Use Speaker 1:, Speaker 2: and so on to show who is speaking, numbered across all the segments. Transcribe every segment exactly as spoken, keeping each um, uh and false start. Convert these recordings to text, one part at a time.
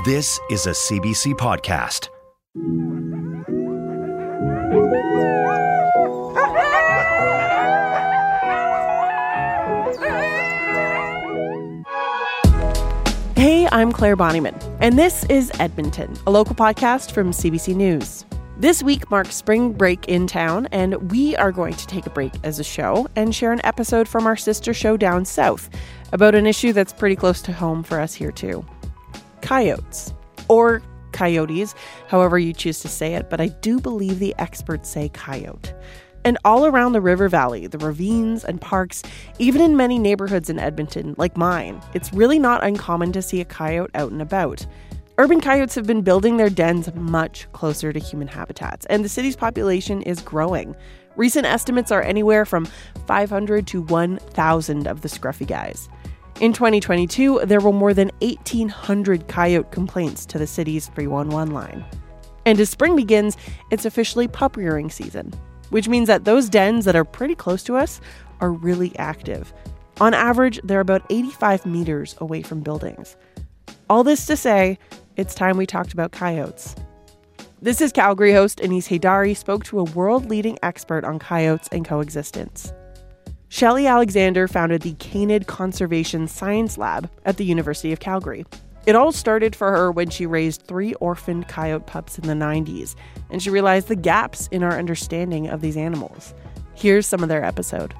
Speaker 1: This is a C B C podcast.
Speaker 2: Hey, I'm Claire Bonnyman, and this is Edmonton, a local podcast from C B C News. This week marks spring break in town, and we are going to take a break as a show and share an episode from our sister show down south about an issue that's pretty close to home for us here too. Coyotes. Or coyotes, however you choose to say it, but I do believe the experts say coyote. And all around the river valley, the ravines and parks, even in many neighborhoods in Edmonton, like mine, it's really not uncommon to see a coyote out and about. Urban coyotes have been building their dens much closer to human habitats, and the city's population is growing. Recent estimates are anywhere from five hundred to one thousand of the scruffy guys. In twenty twenty-two, there were more than eighteen hundred coyote complaints to the city's three one one line. And as spring begins, it's officially pup rearing season, which means that those dens that are pretty close to us are really active. On average, they're about eighty-five meters away from buildings. All this to say, it's time we talked about coyotes. This is Calgary host Anis Haydari spoke to a world-leading expert on coyotes and coexistence. Shelley Alexander founded the Canid Conservation Science Lab at the University of Calgary. It all started for her when she raised three orphaned coyote pups in the nineties, and she realized the gaps in our understanding of these animals. Here's some of their episode.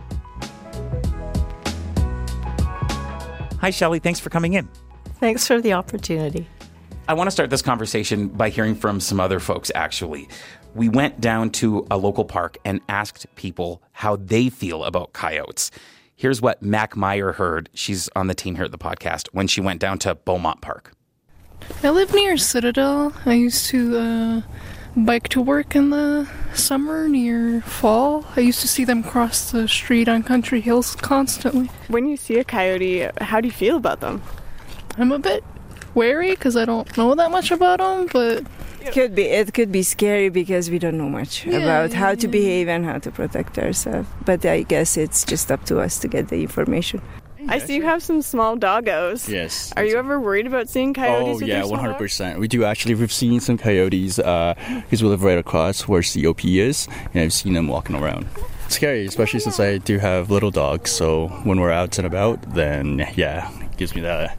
Speaker 3: Hi, Shelley. Thanks for coming in.
Speaker 4: Thanks for the opportunity.
Speaker 3: I want to start this conversation by hearing from some other folks, actually. We went down to a local park and asked people how they feel about coyotes. Here's what Mac Meyer heard. She's on the team here at the podcast when she went down to Beaumont Park.
Speaker 5: I live near Citadel. I used to uh, bike to work in the summer near fall. I used to see them cross the street on Country Hills constantly.
Speaker 2: When you see a coyote, how do you feel about them?
Speaker 5: I'm a bit wary because I don't know that much about them, but
Speaker 6: it could be it could be scary because we don't know much
Speaker 5: yeah,
Speaker 6: about
Speaker 5: yeah,
Speaker 6: how
Speaker 5: yeah.
Speaker 6: to behave and how to protect ourselves. But I guess it's just up to us to get the information.
Speaker 2: I see you have some small doggos.
Speaker 7: Yes.
Speaker 2: Are you ever worried about seeing coyotes?
Speaker 7: Oh,
Speaker 2: with
Speaker 7: yeah,
Speaker 2: your small
Speaker 7: one hundred percent. We do actually. We've seen some coyotes uh, because we live right across where C O P is, and I've seen them walking around. It's scary, especially since I do have little dogs. So when we're out and about, then yeah, it gives me that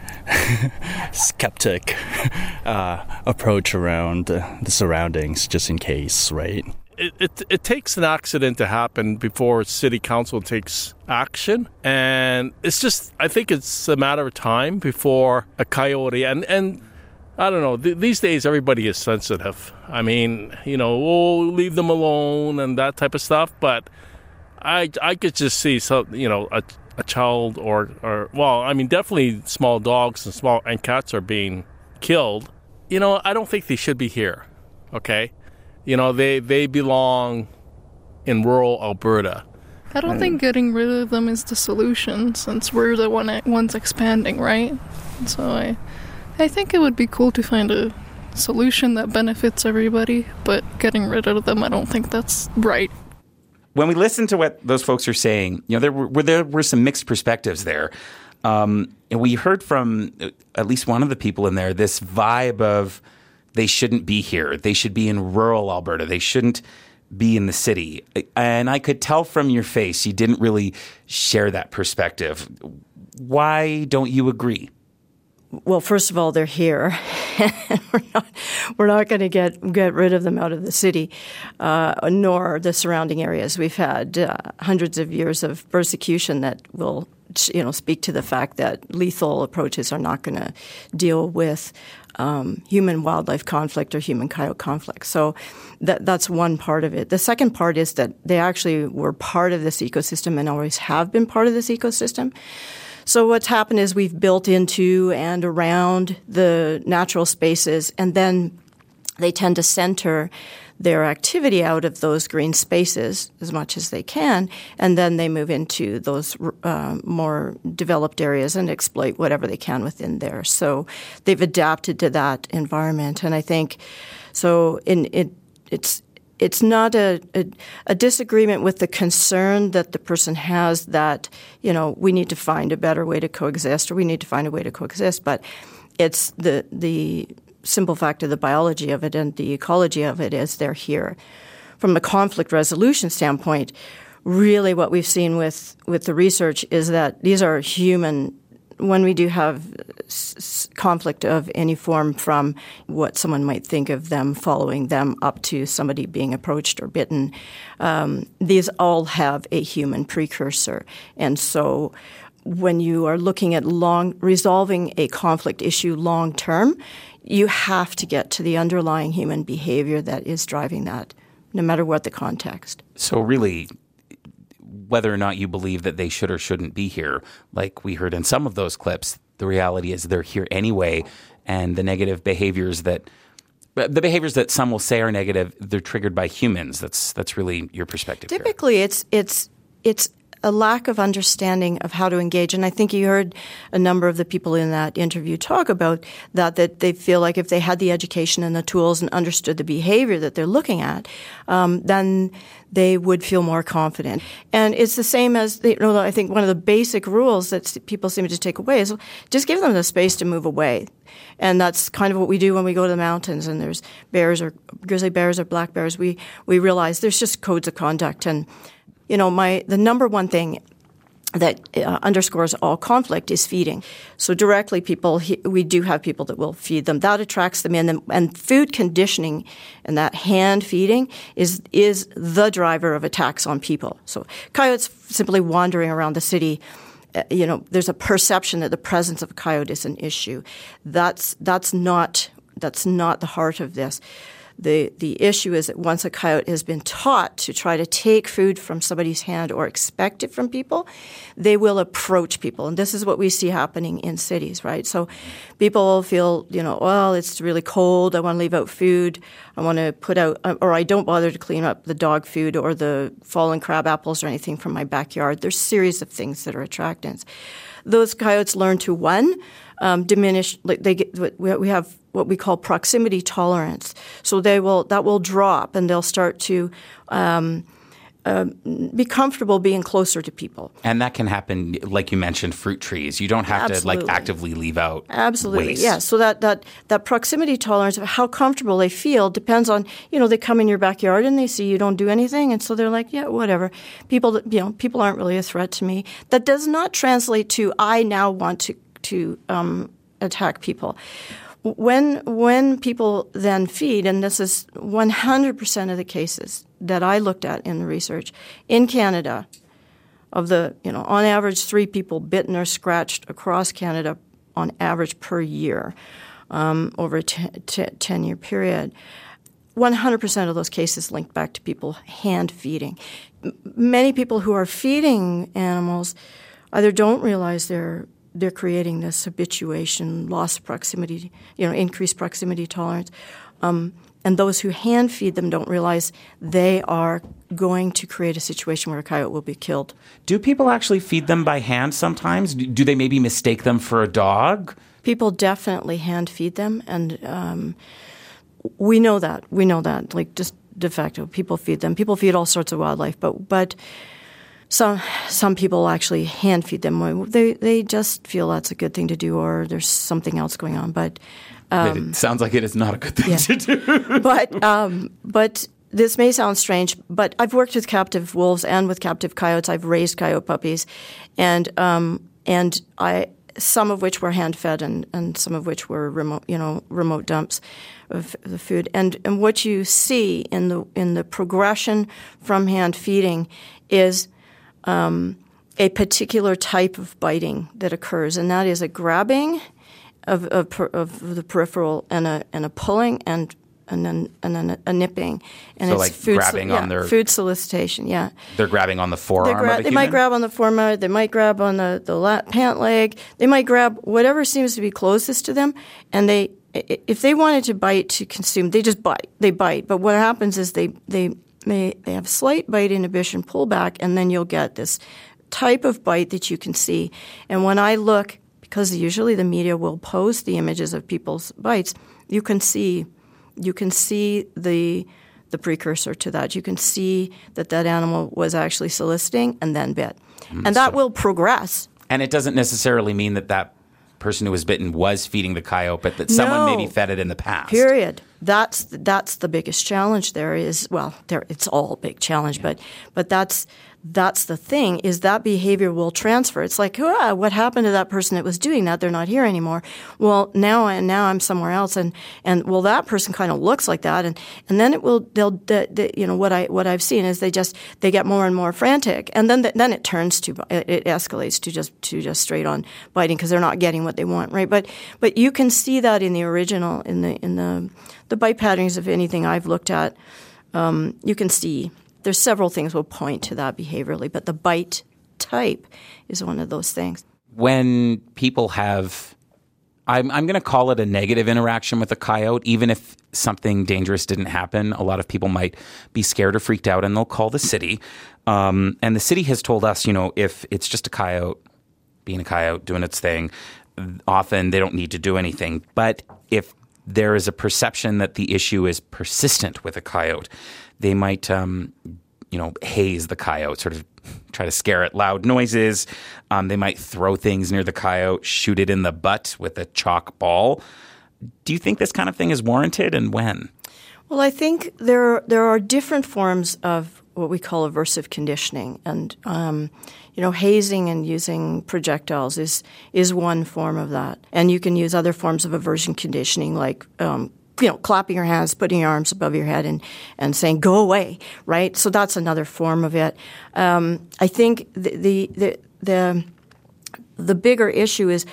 Speaker 7: skeptic uh, approach around uh, the surroundings, just in case, right?
Speaker 8: It, it it takes an accident to happen before city council takes action, and it's just I think it's a matter of time before a coyote and and I don't know, th- these days everybody is sensitive. I mean, you know, oh, leave them alone and that type of stuff, but I I could just see some, you know, a a child or, or well, I mean, definitely small dogs and small and cats are being killed. You know, I don't think they should be here, okay? You know, they, they belong in rural Alberta.
Speaker 5: I don't think getting rid of them is the solution since we're the one ones expanding, right? So I, I think it would be cool to find a solution that benefits everybody, but getting rid of them, I don't think that's right.
Speaker 3: When we listen to what those folks are saying, you know, there were there were some mixed perspectives there. Um, and we heard from at least one of the people in there this vibe of they shouldn't be here. They should be in rural Alberta. They shouldn't be in the city. And I could tell from your face you didn't really share that perspective. Why don't you agree?
Speaker 4: Well, first of all, they're here. we're not, we're not going to get get rid of them out of the city, uh, nor the surrounding areas. We've had uh, hundreds of years of persecution that will, you know, speak to the fact that lethal approaches are not going to deal with um, human-wildlife conflict or human-coyote conflict. So that that's one part of it. The second part is that they actually were part of this ecosystem and always have been part of this ecosystem. So what's happened is we've built into and around the natural spaces, and then they tend to center their activity out of those green spaces as much as they can, and then they move into those uh, more developed areas and exploit whatever they can within there. So they've adapted to that environment, and I think so. In it, it's it's not a, a, a disagreement with the concern that the person has that, you know, we need to find a better way to coexist or we need to find a way to coexist. But it's the the simple fact of the biology of it and the ecology of it is they're here. From a conflict resolution standpoint, really what we've seen with, with the research is that these are human. When we do have s- conflict of any form, from what someone might think of them following them up to somebody being approached or bitten, um, these all have a human precursor. And so when you are looking at long resolving a conflict issue long term, you have to get to the underlying human behavior that is driving that, no matter what the context.
Speaker 3: So really, whether or not you believe that they should or shouldn't be here, like we heard in some of those clips, the reality is they're here anyway, and the negative behaviors that the behaviors that some will say are negative, they're triggered by humans. That's that's really your perspective.
Speaker 4: Typically,
Speaker 3: here.
Speaker 4: it's it's it's a lack of understanding of how to engage. And I think you heard a number of the people in that interview talk about that, that they feel like if they had the education and the tools and understood the behavior that they're looking at, um, then they would feel more confident. And it's the same as, you know, I think one of the basic rules that people seem to take away is just give them the space to move away. And that's kind of what we do when we go to the mountains and there's bears or grizzly bears or black bears. We, we realize there's just codes of conduct. And You know, my the number one thing that uh, underscores all conflict is feeding. So directly, people he, we do have people that will feed them. That attracts them in, and, and food conditioning and that hand feeding is is the driver of attacks on people. So coyotes simply wandering around the city, uh, you know, there's a perception that the presence of a coyote is an issue. That's that's not that's not the heart of this. The the issue is that once a coyote has been taught to try to take food from somebody's hand or expect it from people, they will approach people. And this is what we see happening in cities, right? So people feel, you know, well, it's really cold. I want to leave out food. I want to put out, or I don't bother to clean up the dog food or the fallen crab apples or anything from my backyard. There's a series of things that are attractants. Those coyotes learn to, one, um, diminish, like they get, we have what we call proximity tolerance. So they will, that will drop and they'll start to um, uh, be comfortable being closer to people.
Speaker 3: And that can happen, like you mentioned, fruit trees. You don't have
Speaker 4: Absolutely.
Speaker 3: to like actively leave out
Speaker 4: Absolutely,
Speaker 3: waste.
Speaker 4: yeah. So that, that, that proximity tolerance of how comfortable they feel depends on, you know, they come in your backyard and they see you don't do anything, and so they're like, yeah, whatever. People, that, you know, people aren't really a threat to me. That does not translate to I now want to to um, attack people. When when people then feed, and this is one hundred percent of the cases that I looked at in the research, in Canada, of the, you know, on average three people bitten or scratched across Canada on average per year um, over a ten-year period, one hundred percent of those cases linked back to people hand feeding. M- many people who are feeding animals either don't realize they're they're creating this habituation, loss of proximity, you know, increased proximity tolerance. Um, and those who hand feed them don't realize they are going to create a situation where a coyote will be killed.
Speaker 3: Do people actually feed them by hand sometimes? Do they maybe mistake them for a dog?
Speaker 4: People definitely hand feed them, and um, we know that. We know that, like just de facto, people feed them. People feed all sorts of wildlife, but but Some some people actually hand feed them. They they just feel that's a good thing to do, or there's something else going on. But um,
Speaker 3: it sounds like it is not a good thing
Speaker 4: yeah.
Speaker 3: to do.
Speaker 4: but um, but this may sound strange, but I've worked with captive wolves and with captive coyotes. I've raised coyote puppies, and um, and I some of which were hand fed, and, and some of which were remote you know remote dumps of the food. And and what you see in the in the progression from hand feeding is Um, a particular type of biting that occurs, and that is a grabbing of, of, of the peripheral and a and a pulling and and then and then a, a nipping. And
Speaker 3: so
Speaker 4: it's
Speaker 3: like
Speaker 4: food,
Speaker 3: grabbing
Speaker 4: yeah,
Speaker 3: on their
Speaker 4: food solicitation. Yeah,
Speaker 3: they're grabbing on the forearm.
Speaker 4: gra-
Speaker 3: of a
Speaker 4: they
Speaker 3: human?
Speaker 4: might grab on the forearm. They might grab on the the lat, pant leg. They might grab whatever seems to be closest to them, and they if they wanted to bite to consume, they just bite. They bite. But what happens is they they They, they have slight bite inhibition, pullback, and then you'll get this type of bite that you can see. And when I look, because usually the media will post the images of people's bites, you can see you can see the the precursor to that. You can see that that animal was actually soliciting and then bit.
Speaker 3: Mm,
Speaker 4: and that
Speaker 3: so,
Speaker 4: will progress.
Speaker 3: And it doesn't necessarily mean that that person who was bitten was feeding the coyote, but that someone
Speaker 4: No.
Speaker 3: maybe fed it in the past.
Speaker 4: Period. That's that's the biggest challenge. There is well, there it's all a big challenge, but but that's that's the thing is that behavior will transfer. It's like, ah, what happened to that person that was doing that? They're not here anymore. Well, now and now I'm somewhere else, and, and well, that person kind of looks like that, and, and then it will. They'll, the, the, you know, what I what I've seen is they just they get more and more frantic, and then the, then it turns to it, it escalates to just to just straight on biting because they're not getting what they want, right? But but you can see that in the original in the in the the bite patterns of anything I've looked at. Um, you can see. There's several things will point to that behaviorally, but the bite type is one of those things.
Speaker 3: When people have, I'm, I'm going to call it a negative interaction with a coyote, even if something dangerous didn't happen, a lot of people might be scared or freaked out and they'll call the city. Um, and the city has told us, you know, if it's just a coyote, being a coyote, doing its thing, often they don't need to do anything. But if there is a perception that the issue is persistent with a coyote, they might, um, you know, haze the coyote, sort of try to scare it, loud noises. Um, they might throw things near the coyote, shoot it in the butt with a chalk ball. Do you think this kind of thing is warranted, and when?
Speaker 4: Well, I think there there are different forms of what we call aversive conditioning, and um, you know, hazing and using projectiles is is one form of that, and you can use other forms of aversion conditioning, like um, you know, clapping your hands, putting your arms above your head, and and saying "go away," right? So that's another form of it. Um, I think the, the the the the bigger issue is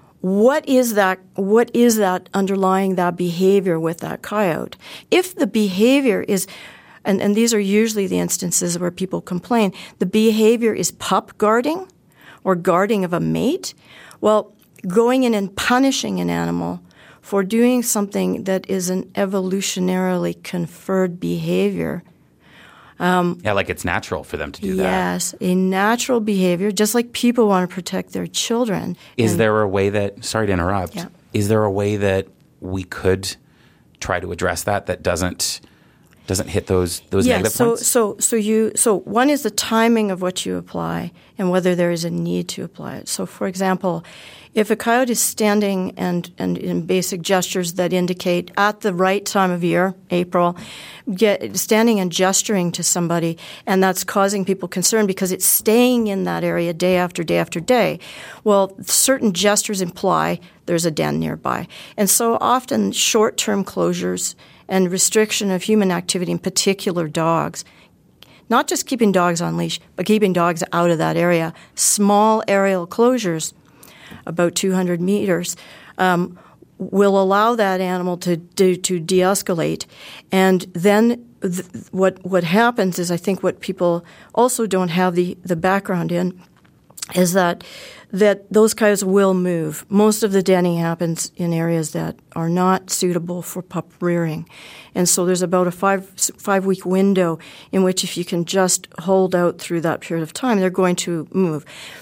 Speaker 4: what is that? What is that underlying that behavior with that coyote? If the behavior is And, and these are usually the instances where people complain. The behavior is pup guarding or guarding of a mate. Well, going in and punishing an animal for doing something that is an evolutionarily conferred behavior.
Speaker 3: Um, yeah, like it's natural for them to do
Speaker 4: yes,
Speaker 3: that.
Speaker 4: Yes, a natural behavior, just like people want to protect their children.
Speaker 3: Is
Speaker 4: and,
Speaker 3: there a way that, sorry to interrupt,
Speaker 4: yeah.
Speaker 3: is there a way that we could try to address that that doesn't doesn't hit those those
Speaker 4: yeah,
Speaker 3: negative
Speaker 4: so,
Speaker 3: points?
Speaker 4: So so you so one is the timing of what you apply and whether there is a need to apply it. So for example, if a coyote is standing and, and in basic gestures that indicate at the right time of year, April, get, standing and gesturing to somebody, and that's causing people concern because it's staying in that area day after day after day, well, certain gestures imply there's a den nearby. And so often short-term closures and restriction of human activity, in particular dogs, not just keeping dogs on leash, but keeping dogs out of that area, small aerial closures, about two hundred meters, um, will allow that animal to do, to de-escalate. And then th- what what happens is, I think what people also don't have the, the background in is that that those coyotes will move. Most of the denning happens in areas that are not suitable for pup rearing. And so there's about a five, five-week window in which if you can just hold out through that period of time, they're going to move.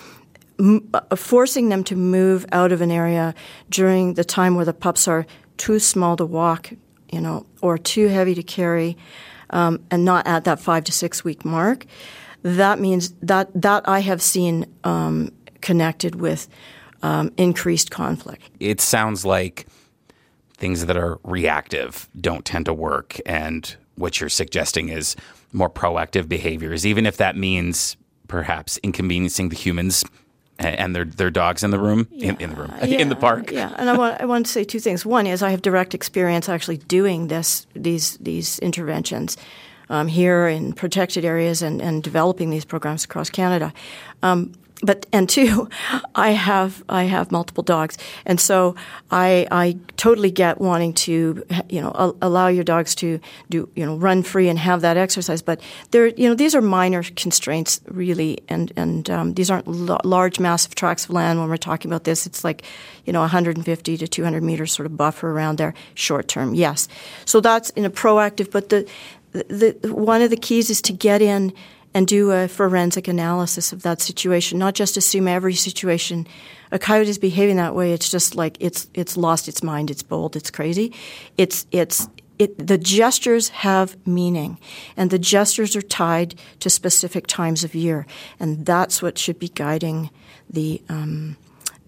Speaker 4: M- forcing them to move out of an area during the time where the pups are too small to walk, you know, or too heavy to carry, um, and not at that five to six week mark, that means that that I have seen um, connected with um, increased conflict.
Speaker 3: It sounds like things that are reactive don't tend to work, and what you're suggesting is more proactive behaviors, even if that means perhaps inconveniencing the humans and their their dogs in the room,
Speaker 4: yeah.
Speaker 3: in, in the room,
Speaker 4: yeah.
Speaker 3: in the park.
Speaker 4: Yeah, and I want I want to say two things. One is I have direct experience actually doing this these these interventions um, here in protected areas and, and developing these programs across Canada. Um, But and two, I have I have multiple dogs, and so I I totally get wanting to you know a, allow your dogs to do you know run free and have that exercise. But there you know these are minor constraints really, and and um, these aren't l- large massive tracts of land when we're talking about this. It's like you know one hundred fifty to two hundred meters sort of buffer around there short term. Yes, so that's in a proactive. But the the, the one of the keys is to get in and do a forensic analysis of that situation, not just assume every situation. A coyote is behaving that way. It's just like it's it's lost its mind. It's bold. It's crazy. It's it's it. The gestures have meaning, and the gestures are tied to specific times of year, and that's what should be guiding the um,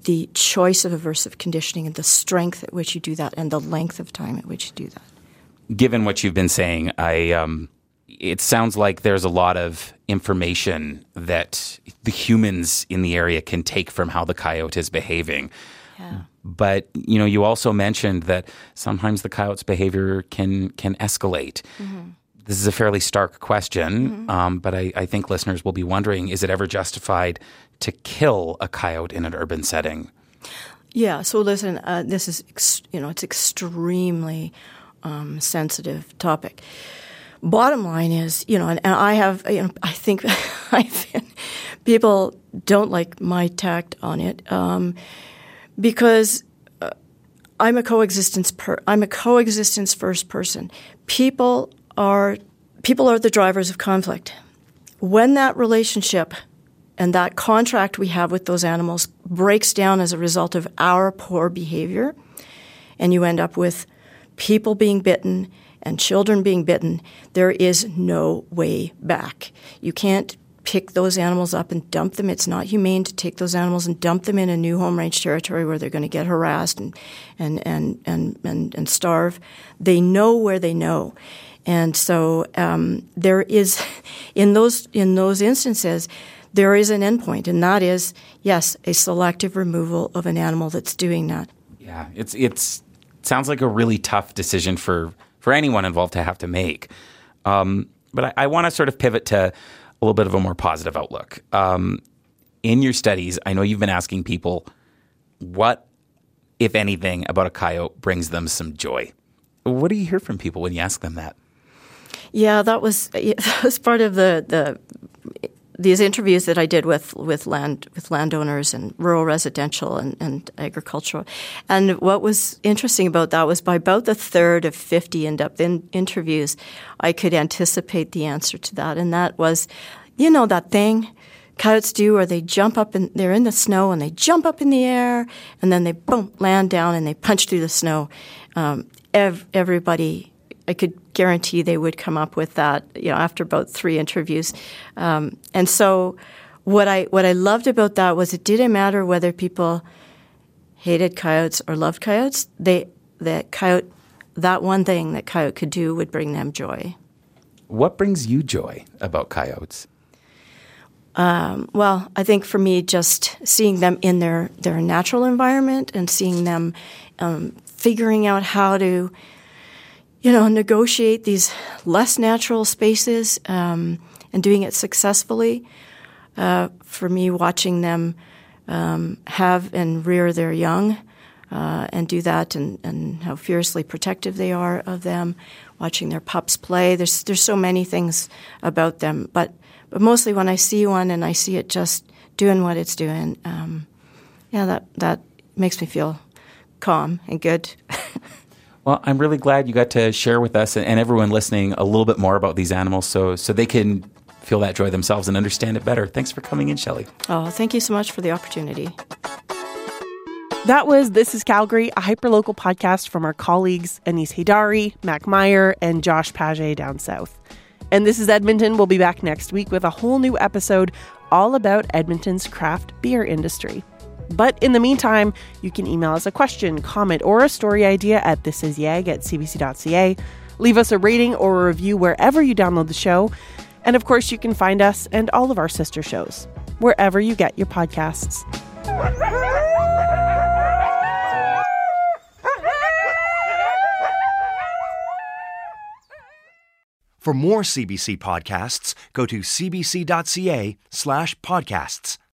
Speaker 4: the choice of aversive conditioning and the strength at which you do that and the length of time at which you do that.
Speaker 3: Given what you've been saying, I um, it sounds like there's a lot of information that the humans in the area can take from how the coyote is behaving.
Speaker 4: Yeah.
Speaker 3: But, you know, you also mentioned that sometimes the coyote's behavior can can escalate. Mm-hmm. This is a fairly stark question, mm-hmm. um, but I, I think listeners will be wondering, is it ever justified to kill a coyote in an urban setting?
Speaker 4: Yeah, so listen, uh, this is, ex- you know, it's extremely um, sensitive topic. Bottom line is, you know, and, and I have, you know, I think I've been, people don't like my tact on it um, because uh, I'm a coexistence per, I'm a coexistence first person. People are people are the drivers of conflict. When that relationship and that contract we have with those animals breaks down as a result of our poor behavior, and you end up with people being bitten and children being bitten, there is no way back. You can't pick those animals up and dump them. It's not humane to take those animals and dump them in a new home range territory where they're going to get harassed and and and and and, and starve. They know where they know. And so um, there is, in those in those instances, there is an endpoint, and that is, yes, a selective removal of an animal that's doing that.
Speaker 3: Yeah, it's it's it sounds like a really tough decision for, for anyone involved to have to make. Um, but I, I want to sort of pivot to a little bit of a more positive outlook. Um, in your studies, I know you've been asking people what, if anything, about a coyote brings them some joy. What do you hear from people when you ask them that?
Speaker 4: Yeah, that was that was part of the, the these interviews that I did with, with land with landowners and rural residential and, and agricultural. And what was interesting about that was by about the third of fifty in-depth in interviews, I could anticipate the answer to that. And that was, you know, that thing coyotes do where they jump up and they're in the snow and they jump up in the air and then they boom land down and they punch through the snow. Um, ev- everybody. I could guarantee they would come up with that, you know, after about three interviews. Um, and so what I what I loved about that was it didn't matter whether people hated coyotes or loved coyotes. They that coyote that one thing that coyote could do would bring them joy.
Speaker 3: What brings you joy about coyotes?
Speaker 4: Um, well, I think for me, just seeing them in their, their natural environment and seeing them um, figuring out how to you know, negotiate these less natural spaces um, and doing it successfully. Uh, for me, watching them um, have and rear their young uh, and do that and, and how fiercely protective they are of them, watching their pups play. There's there's so many things about them. But, but mostly when I see one and I see it just doing what it's doing, um, yeah, that, that makes me feel calm and good.
Speaker 3: Well, I'm really glad you got to share with us and, and everyone listening a little bit more about these animals so so they can feel that joy themselves and understand it better. Thanks for coming in, Shelley.
Speaker 4: Oh, thank you so much for the opportunity.
Speaker 2: That was This is Calgary, a hyperlocal podcast from our colleagues Anis Haydari, Mac Meyer, and Josh Paget down south. And This is Edmonton will be back next week with a whole new episode all about Edmonton's craft beer industry. But in the meantime, you can email us a question, comment, or a story idea at thisisyag at c b c dot c a. Leave us a rating or a review wherever you download the show. And of course, you can find us and all of our sister shows wherever you get your podcasts.
Speaker 1: For more C B C podcasts, go to c b c dot c a slash podcasts.